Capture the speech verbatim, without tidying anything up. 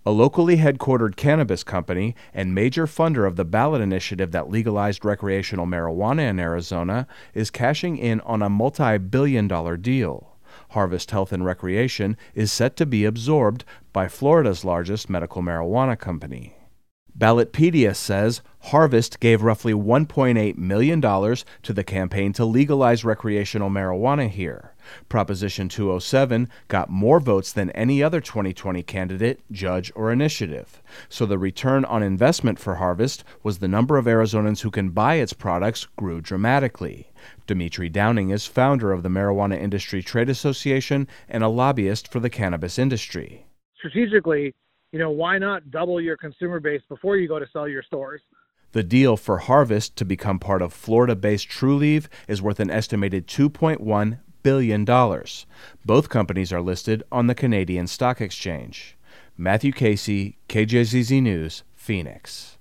A locally headquartered cannabis company and major funder of the ballot initiative that legalized recreational marijuana in Arizona is cashing in on a multi-billion dollar deal. Harvest Health and Recreation is set to be absorbed by Florida's largest medical marijuana company. Ballotpedia says Harvest gave roughly one point eight million dollars to the campaign to legalize recreational marijuana here. Proposition two oh seven got more votes than any other twenty twenty candidate, judge, or initiative. So the return on investment for Harvest was the number of Arizonans who can buy its products grew dramatically. Dimitri Downing is founder of the Marijuana Industry Trade Association and a lobbyist for the cannabis industry. Strategically, you know, why not double your consumer base before you go to sell your stores? The deal for Harvest to become part of Florida-based Trulieve is worth an estimated two point one billion dollars. Both companies are listed on the Canadian Stock Exchange. Matthew Casey, K J Z Z News, Phoenix.